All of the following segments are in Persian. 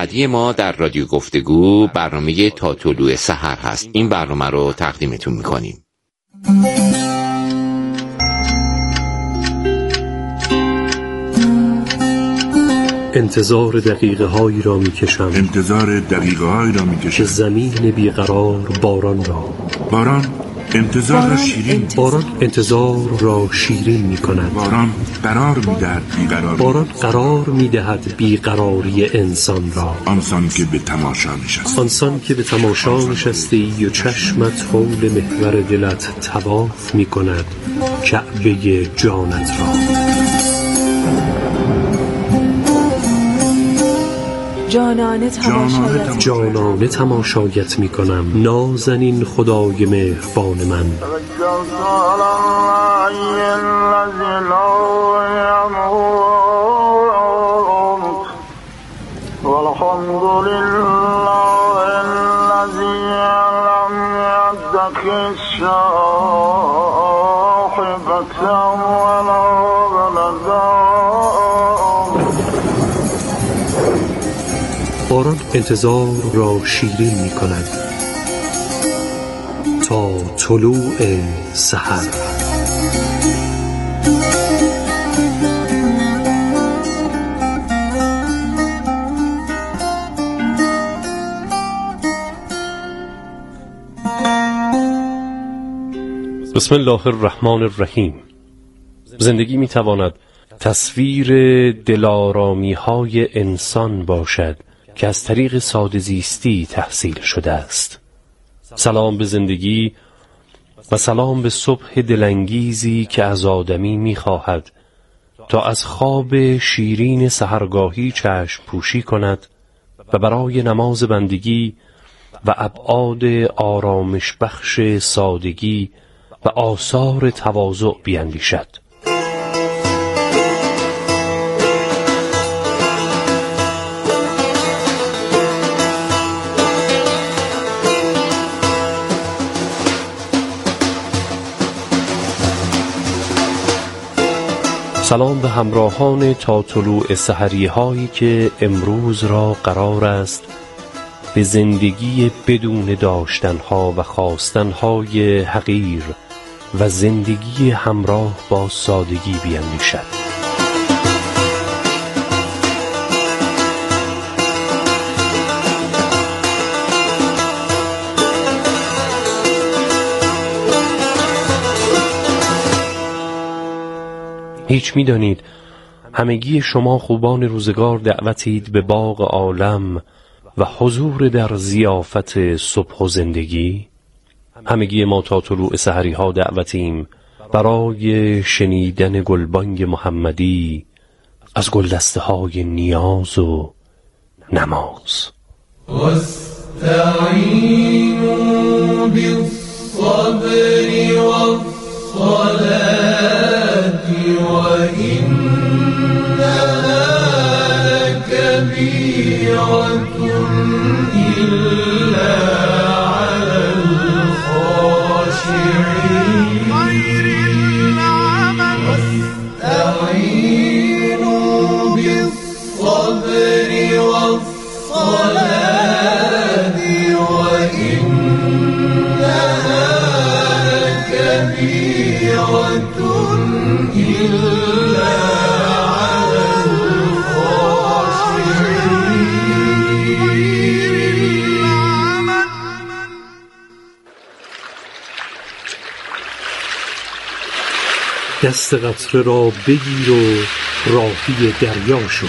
احدی ما در رادیو گفتگو برنامه تا طلوع سحر هست. این برنامه رو تقدیمتون میکنیم. انتظار دقیقه هایی را می کشم که زمین بیقرار باران را باران انتظار را شیرین می کند. باران قرار می دهد بیقراری انسان را. آنسان که به تماشا نشستی و چشمت حول محور دلت طواف می کند کعبه جانت را. جانانه تماشایت می کنم نازنین خدای مهربان من. باران انتظار را شیرین می کند تا طلوع سحر. بسم الله الرحمن الرحیم. زندگی می تواند تصویر دلارامی های انسان باشد که از طریق ساده زیستی تحصیل شده است. سلام به زندگی و سلام به صبح دلانگیزی که از آدمی می‌خواهد تا از خواب شیرین سحرگاهی چشم پوشی کند و برای نماز بندگی و ابعاد آرامش بخش سادگی و آثار تواضع بیندیشد. سلام به همراهان تا طلوع سحری هایی که امروز را قرار است به زندگی بدون داشتن ها و خواستن های حقیر و زندگی همراه با سادگی بیندیشد. هیچ می‌دانید همگی شما خوبان روزگار دعوتید به باغ عالم و حضور در ضیافت صبح و زندگی. همگی ما تا طلوع سحری ها دعوتیم برای شنیدن گلبانگ محمدی از گلدسته های نیاز و نماز. واستعینوا بالصبر والصلاة وإنها لكبيرة إلا على الخاشعين. واستعينوا بالصبر والصلاة وإنها لكبيرة إلا على الخاشعين. دست قطره را بگیر و راهی دریا شو.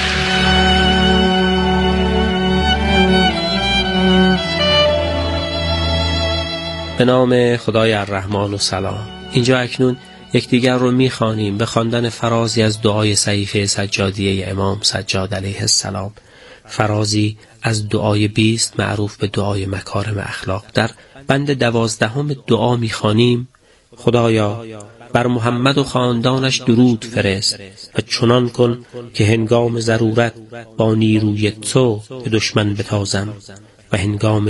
به نام خدای الرحمن و سلام. اینجا اکنون یکدیگر رو می‌خوانیم به خواندن فرازی از دعای صحیفه سجادیه امام سجاد علیه السلام، فرازی از دعای 20 معروف به دعای مکارم اخلاق. در بند 12 دعا می‌خوانیم: خدایا بر محمد و خاندانش درود فرست و چنان کن که هنگام ضرورت با نیروی تو به دشمن بتازم و هنگام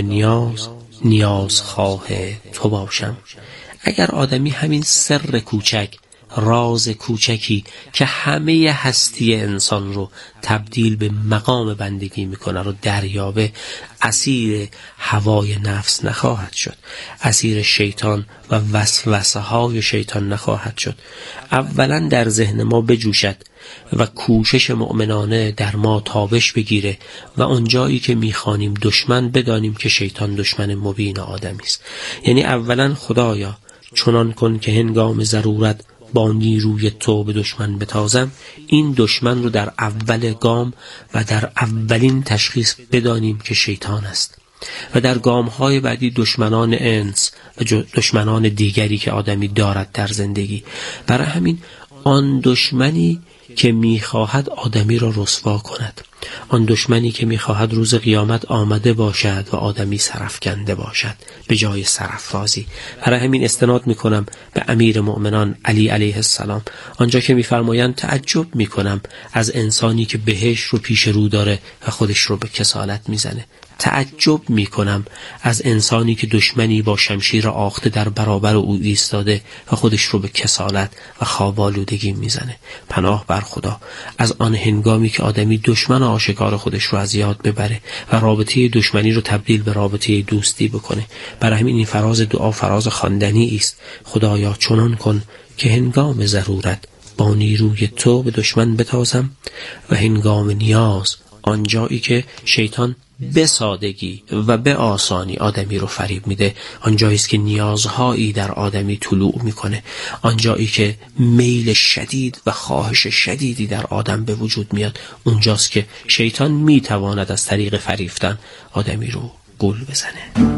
نیاز خواه تو باشم. اگر آدمی همین سر کوچک راز کوچکی که همه هستی انسان رو تبدیل به مقام بندگی میکنه رو دریابه، اسیر هوای نفس نخواهد شد، اسیر شیطان و وسوسه های شیطان نخواهد شد. اولا در ذهن ما بجوشد و کوشش مؤمنانه در ما تابش بگیره و اونجایی که میخوانیم دشمن بدانیم که شیطان دشمن مبین آدمی است. یعنی اولا خدایا چنان کن که هنگام ضرورت با نیروی تو به دشمن بتازم. این دشمن رو در اول گام و در اولین تشخیص بدانیم که شیطان است و در گام‌های بعدی دشمنان انس و دشمنان دیگری که آدمی دارد در زندگی. برای همین آن دشمنی که می‌خواهد آدمی را رسوا کند، آن دشمنی که می‌خواهد روز قیامت آمده باشد و آدمی سرافکنده باشد به جای سرافرازی. برای همین استناد می‌کنم به امیر مؤمنان علی علیه السلام آنجا که می‌فرمایند تعجب می‌کنم از انسانی که بهشت رو پیش رو داره و خودش رو به کسالت می‌زنه. تعجب می‌کنم از انسانی که دشمنی با شمشیر آخته در برابر او ایستاده و خودش رو به کسالت و خواب‌آلودگی می‌زنه. پناه بر خدا از آن هنگامی که آدمی دشمن آشکار خودش رو از یاد ببره و رابطه دشمنی رو تبدیل به رابطه دوستی بکنه. برای همین این فراز دعا فراز خواندنی است. خدایا چنان کن که هنگام ضرورت با نیروی تو به دشمن بتازم و هنگام نیاز، آنجایی که شیطان به سادگی و به آسانی آدمی رو فریب میده، آنجایی است که نیازهایی در آدمی طلوع میکنه، آنجایی که میل شدید و خواهش شدیدی در آدم به وجود میاد، اونجاست که شیطان میتواند از طریق فریفتن آدمی رو گول بزنه.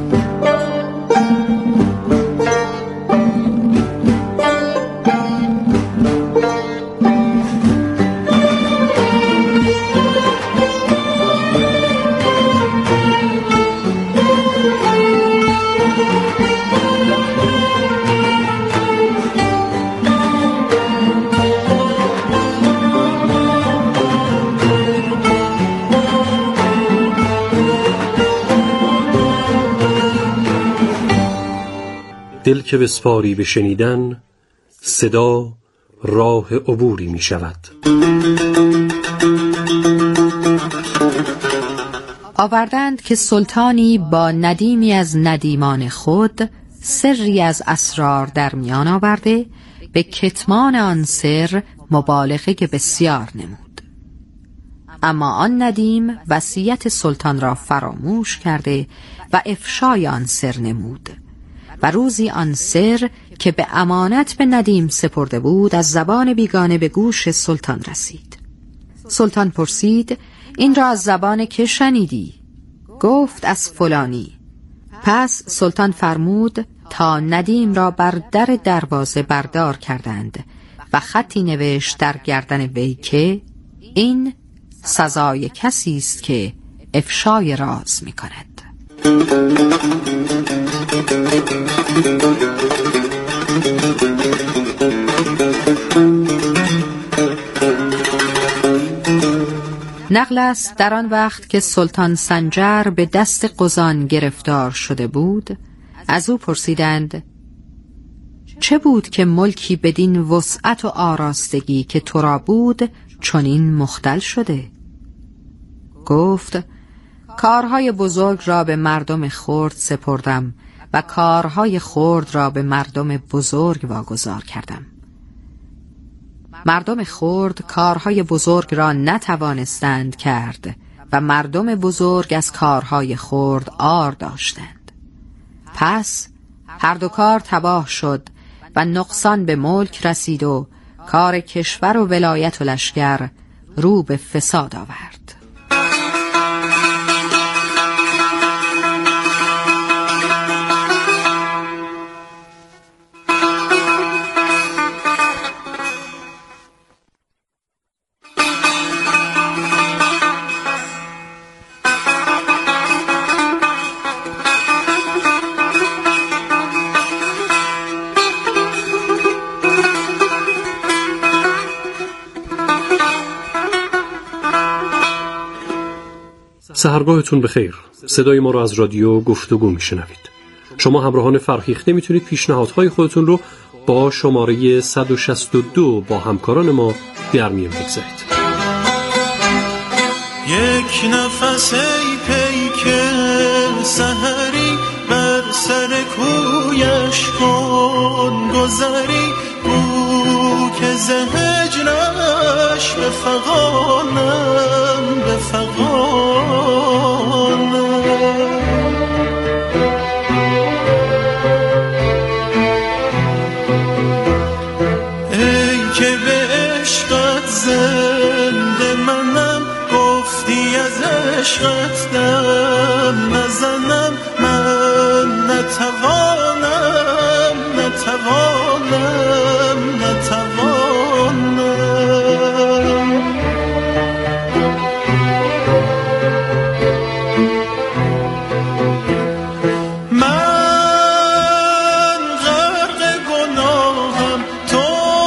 دل که بسپاری به شنیدن، صدا راه عبوری می شود. آوردند که سلطانی با ندیمی از ندیمان خود سری از اسرار در میان آورده، به کتمان آن سر مبالغه بسیار نمود. اما آن ندیم وصیت سلطان را فراموش کرده و افشای آن سر نمود و روزی آن سر که به امانت به ندیم سپرده بود از زبان بیگانه به گوش سلطان رسید. سلطان پرسید این را از زبان که شنیدی؟ گفت از فلانی. پس سلطان فرمود تا ندیم را بر در دروازه بردار کردند و خطی نوشت در گردن وی که این سزای کسی است که افشای راز می کند. نقل است در آن وقت که سلطان سنجر به دست قزان گرفتار شده بود، از او پرسیدند چه بود که ملکی بدین وسعت و آراستگی که تو را بود چنین مختل شده؟ گفت کارهای بزرگ را به مردم خرد سپردم و کارهای خرد را به مردم بزرگ واگذار کردم. مردم خرد کارهای بزرگ را نتوانستند کرد و مردم بزرگ از کارهای خرد عار داشتند. پس هر دو کار تباه شد و نقصان به ملک رسید و کار کشور و ولایت و لشکر رو به فساد آورد. سحرگاهتون بخیر. صدای ما رو از رادیو گفتگو میشنوید. شما همراهان فرهیخته میتونید پیشنهادهای خودتون رو با شماره 162 با همکاران ما در میان بگذارید. یک نفس ای پیک سحری بر سر کویش کن گذری او که ز هجرش بفغانم ای که به عشقت زنده منم گفتی از عشقت دم نزنم من نتوانم من غرق گناهم تو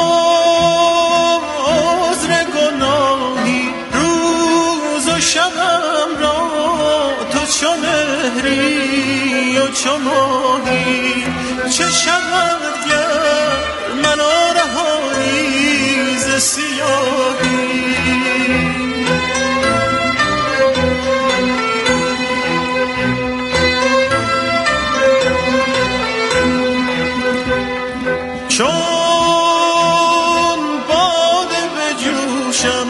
عذر گناهی روز و شبم را تو چو مهری و چو ماهی چه شود گر منو رهانی ز سیاهی چون باده به جوشم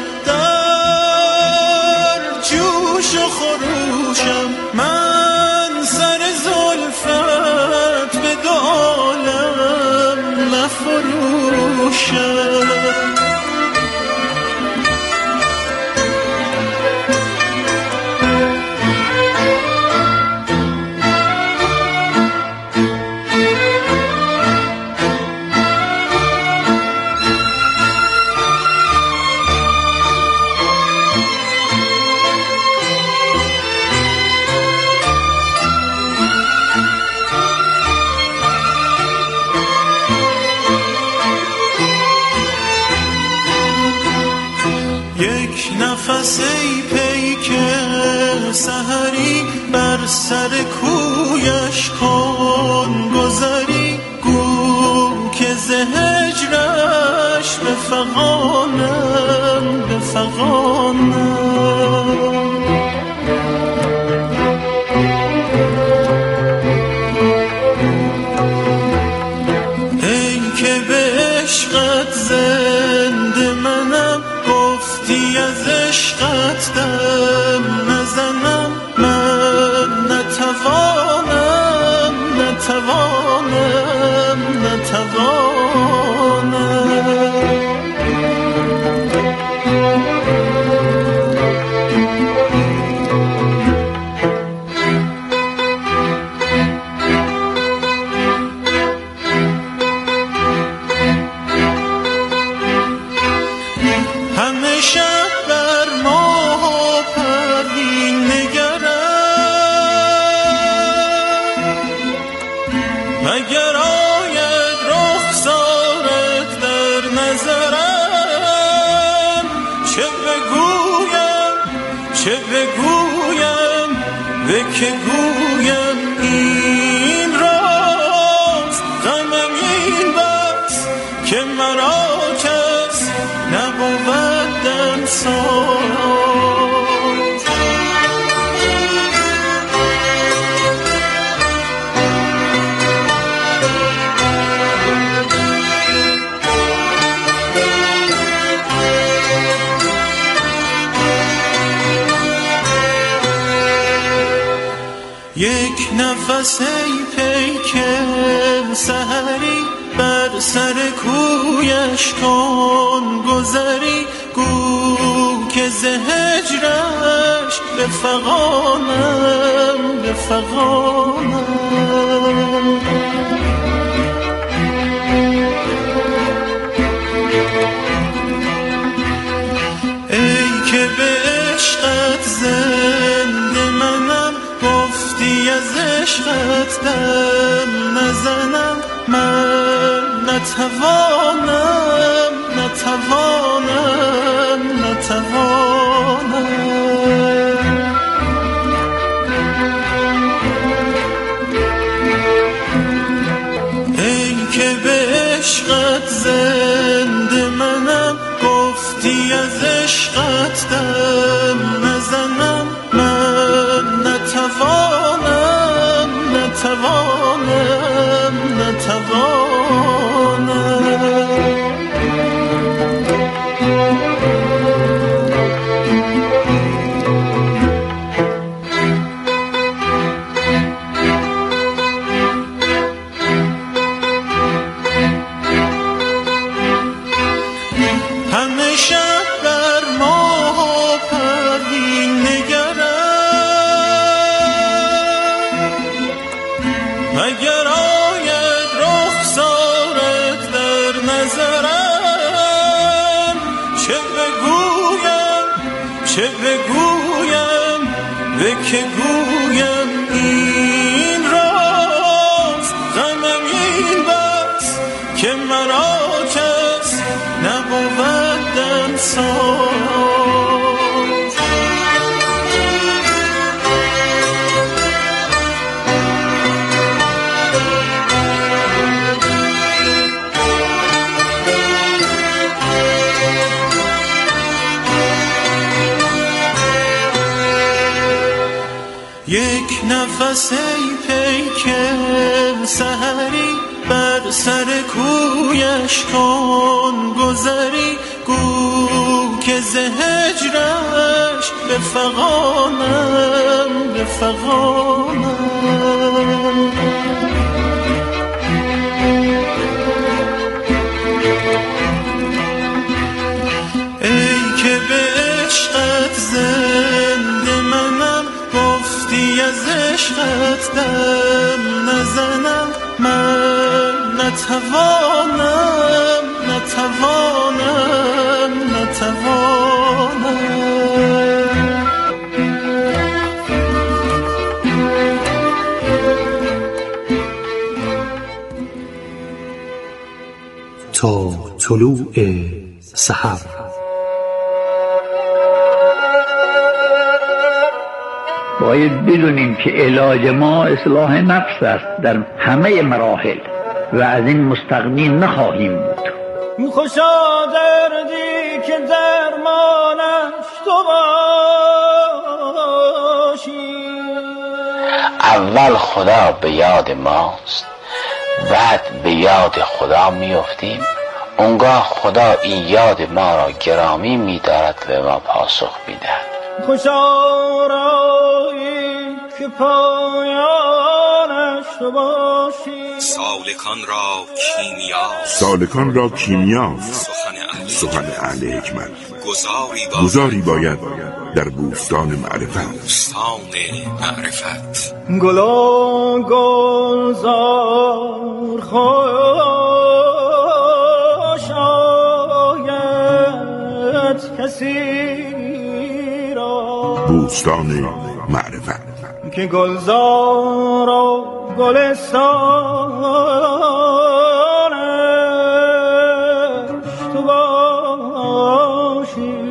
در جوش و خروشم من سر زلفت به دو عالم مفروشم یک نفس ای پیک سحری بر سر کویش کن گذری گو که ز هجرش بفغانم ای که به عشقت زنده منم گفتی از عشقت دم نزنم من نتوانم همه شب بر ماه پروین نگرم مگر آید رخسارت در نظرم چه بگویم به که گویم این راز غمم این بس که مرا کس نبود دمساز یک نفس ای پیک سحری بر سر کویش کن گذری گو که ز هجرش بفغانم ای که به عشقت زنده منم گفتی از عشقت دم نزنم من نتوانم ای که به عشق چه بگویم به که گویم این راست، غمم این بس که مرا کس نبود دمساز. یک نفس ای پیک سحری بر سر کویش کن گذری، گو که ز هجرش بفغانم بفغانم. ای که به عشقت زنده منم، گفتی از عشقت دم نزنم، من نتوانم نتوانم نتوانم. تا طلوع سحر. باید بدونیم که علاج ما اصلاح نفس است در همه مراحل و از این مستغنی نخواهیم بود. خوشا دردی که درمانش تو باشی. اول خدا به یاد ماست، بعد به یاد خدا میافتیم. اونگاه خدا این یاد ما را گرامی می‌دارد و ما پاسخ می‌دهد. خوشا رایی که پایانش تو باشی. سالکان را کیمیاست سخن اهل حکمت. گذاری باید در بوستان معرفت. گلا گلزار خوش آید کسی را. بوستان معرفت که گلزار و گلستانش تو باشی.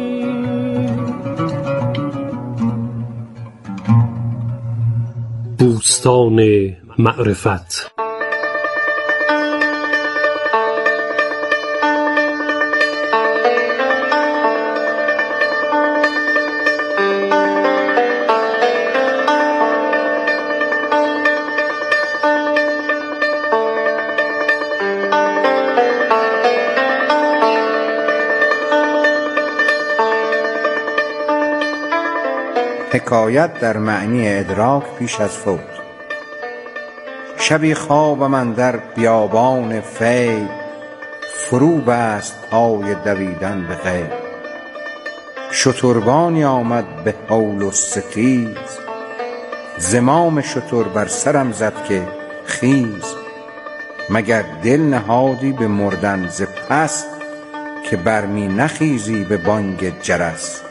بوستان معرفت. حکایت در معنی ادراک پیش از فوت. شبی خوابم اندر بیابان فیض، فرو بست پای دویدن به غیب. شتربانی آمد به هول و ستیز، زمام شتر بر سرم زد که خیز. مگر دل نهادی به مردن ز پس، که برمی نخیزی به بانگ جرس.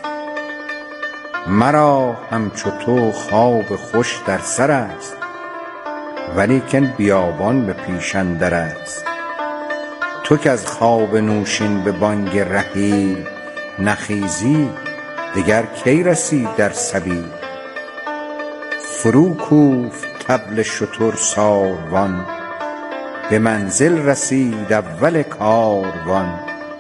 مرا همچو تو خواب خوش در سر است، ولیکن بیابان به پیش اندر است. تو که از خواب نوشین به بانگ رحیل نخیزی، دگر کی رسی در سبیل. فرو کوفت طبل شتر ساروان، به منزل رسید اول کاروان.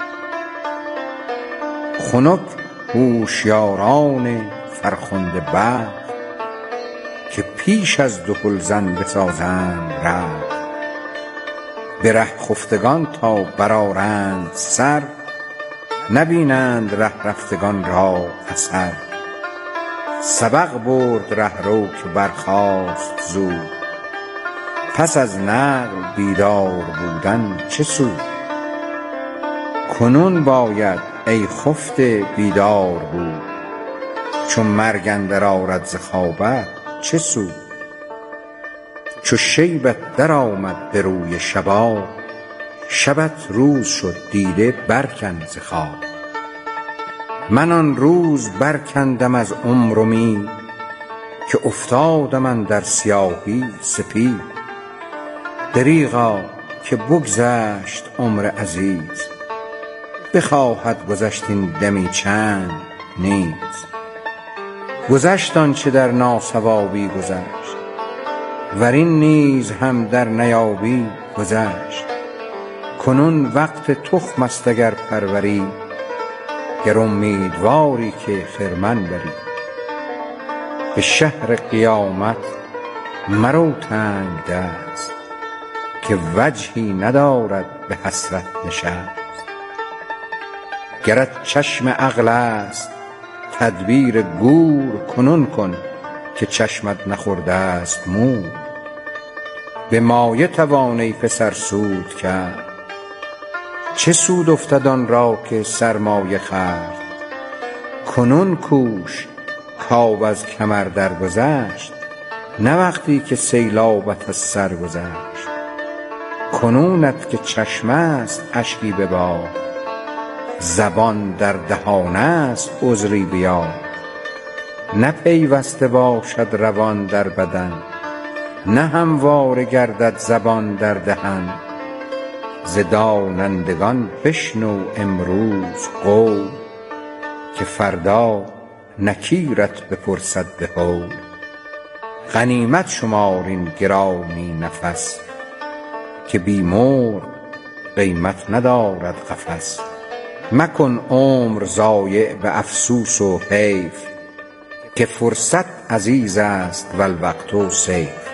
خنک هوشیاران فرخنده بخت، که پیش از دهلزن بسازند رخت. به ره خفتگان تا برآرند سر، نبینند ره رفتگان را اثر. سبق برد رهرو که برخاست زود، پس از نقل بیدار بودن چه سود. کنون باید ای خفته بیدار بود، چون مرگ اندر آرد ز خوابت چه سود. چو شیبت در آمد به روی شباب، شبت روز شد دیده برکن ز خواب. من آن روز برکندم از عمر امید، که افتادم اندر سیاهی سپید. دریغا که بگذشت عمر عزیز، بخواهد گذشت این دمی چند نیز. گذشت آنچه در ناصوابی گذشت، ور این نیز هم در نیابی گذشت. کنون وقت تخم است اگر پروری، گر امیدواری که خرمن بری. به شهر قیامت مرو تنگ دست، که وجهی ندارد به حسرت نشست. گرت چشم عقل است تدبیر گور، کنون کن که چشمت نخورده است مور. به مایه توان ای پسر سود کرد، چه سود افتد آن را که سرمایه خورد. کنون کوش کآب از کمر درگذشت، نه وقتی که سیلابت از سر گذشت. کنونت که چشم است اشکی ببار، زبان در دهان است عذری بیار. نه پیوسته باشد روان در بدن، نه همواره گردد زبان در دهن. ز دانندگان بشنو امروز قول، که فردا نکیرت بپرسد به هول. غنیمت شمار این گرامی نفس، که بی مرغ قیمت ندارد قفس. مکن عمر ضایع به افسوس و حیف، که فرصت عزیز است و الوقت سیف.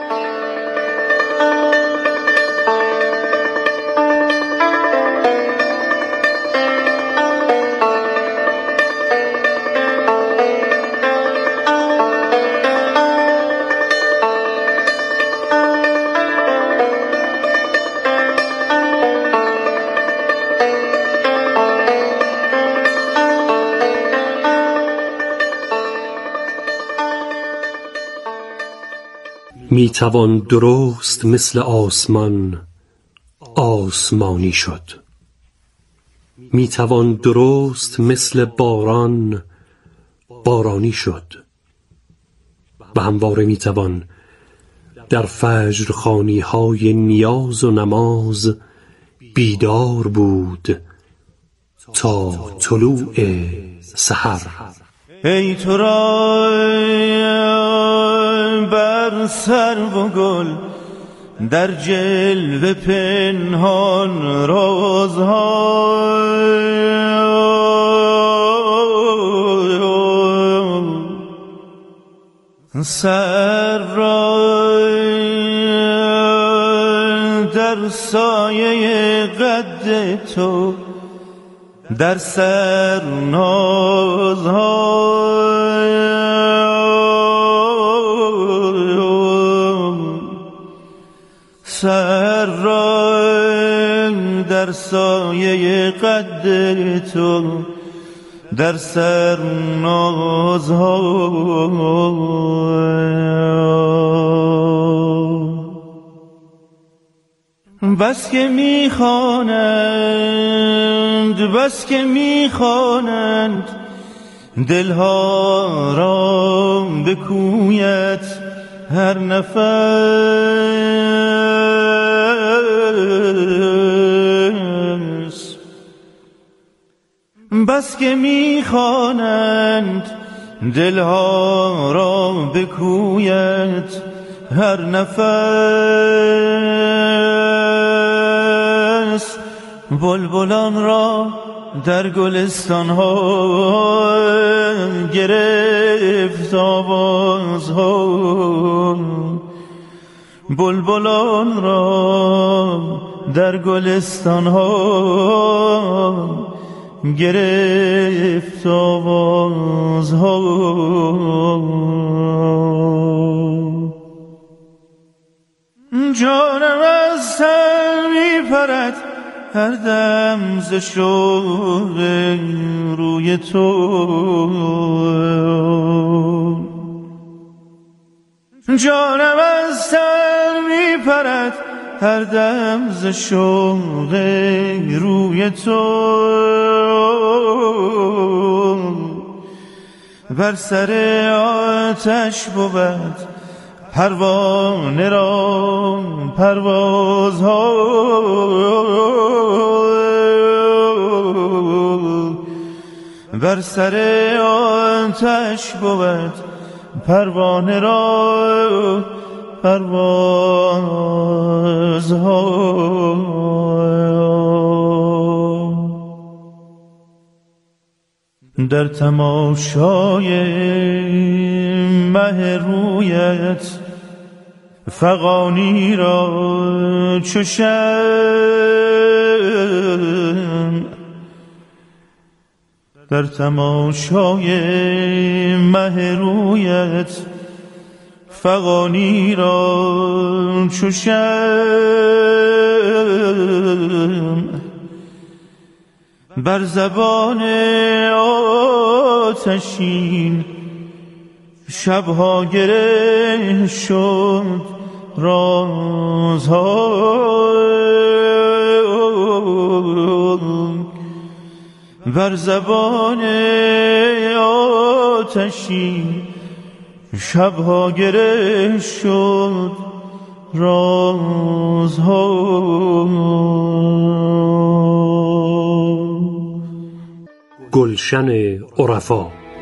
می توان درست مثل آسمان آسمانی شد، می توان درست مثل باران بارانی شد. و همواره می توان در فجرخوانی های نیاز و نماز بیدار بود تا طلوع سحر. ای تو را بر سرو و گل در جلوه پنهان رازها، سر را در سایه قد تو در سر نازها. سر را در سایه قد تو در سر نازها. بس که میخوانند بس که میخوانند دلها را به کویت هر نفس. بس که میخوانند دلها را به کویت هر نفس. بلبلان را در گلستان ها گرفت آوازها. بلبلان را در گلستان ها گرفت آوازها. جانم از سر می پرد هر دم ز شوق روی تو. جانم از سر می پرد هر دم ز شوق روی تو. بر سر آتش بود پروانه را پروازها، بر سر آتش بود پروانه را پروازها. در تماشای مه رویت فغانی را چو شمع، در تماشای مه رویت فغانی را چو شمع، بر زبان آتشین شبها گره شد رازها، بر زبان آتشین شبها گره شد رازها. گلشن عرفا.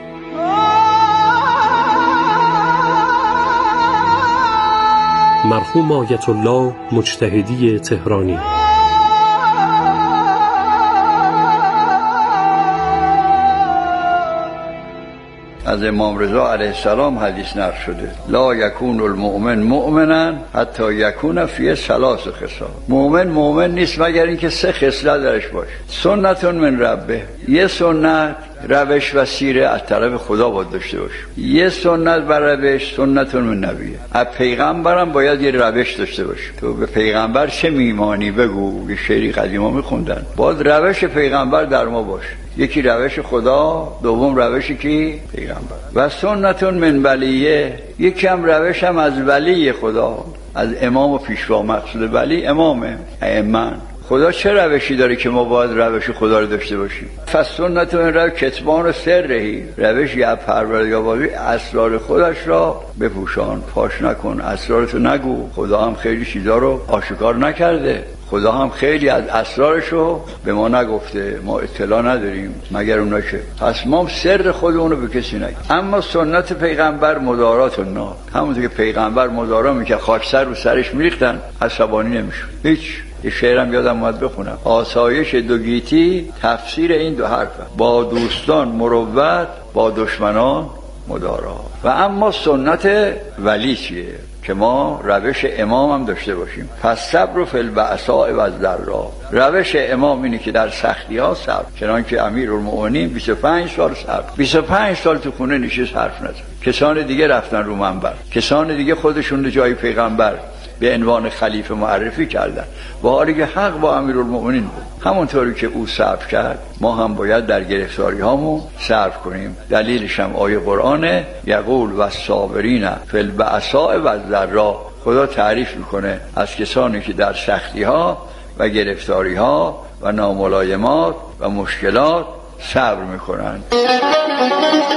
مرحوم آیت الله مجتهدی تهرانی. از امام رضا علیه السلام حدیث نقل شده: لا یکون المؤمن مؤمنا حتی یکون فیه ثلاث خصال. مؤمن نیست مگر اینکه سه خصلت درش باشه. سنتون من ربه، یه سنت روش و سیره از طرف خدا باید داشته باشه. یه سنت بر روش سنتون من نبیه. از پیغمبرم باید یه روش داشته باشه. تو به پیغمبر چه میمانی بگو. یه شعری قدیما میخوندن. باید روش پیغمبر در ما باشه. یکی روش خدا، دوم روش کی؟ پیغمبر. و سنتون من ولیه، یکی هم روش هم از ولی خدا، از امام و پیشوا. مقصود ولی امامه، ائمه. خدا چه روشی داره که ما باید روش خدا رو داشته باشیم؟ فسنتون رو کتمان و سرهی، روش یا پروردگاری اسرار خودش را بپوشان، فاش نکن، اسرارتو نگو. خدا هم خیلی چیزا رو آشکار نکرده، خدا هم خیلی از اسرارشو به ما نگفته، ما اطلاع نداریم مگر اونا که. پس ما سر خودمونو به کسی نگیم. اما سنت پیغمبر مدارات الناس، همونطور که پیغمبر مدارا میکرد خاکستر رو سرش میریختن، عصبانی نمیشد هیچ. یه شعرم یادم اومد بخونم: آسایش دو گیتی تفسیر این دو حرف، با دوستان مروت با دشمنان مدارا. و اما سنت ولی چیه؟ که ما روش امام هم داشته باشیم. پس صبر فی البأساء و الضراء. روش امام اینه که در سختی ها صبر. چنانکه امیرالمؤمنین 25 سال صبر، 25 سال تو خونه نشست حرف نزد. کسان دیگه رفتن رو منبر، کسان دیگه خودشون رو جای پیغمبر به عنوان خلیفه معرفی کردن، و حالی که حق با امیرالمؤمنین بود. همونطوری که او صبر کرد ما هم باید در گرفتاری هامون صبر کنیم. دلیلش هم آیه قرآنه: یقول والصابرین فی البأساء و الضراء. خدا تعریف میکنه از کسانی که در سختی ها و گرفتاری ها و ناملایمات و مشکلات صبر میکنن.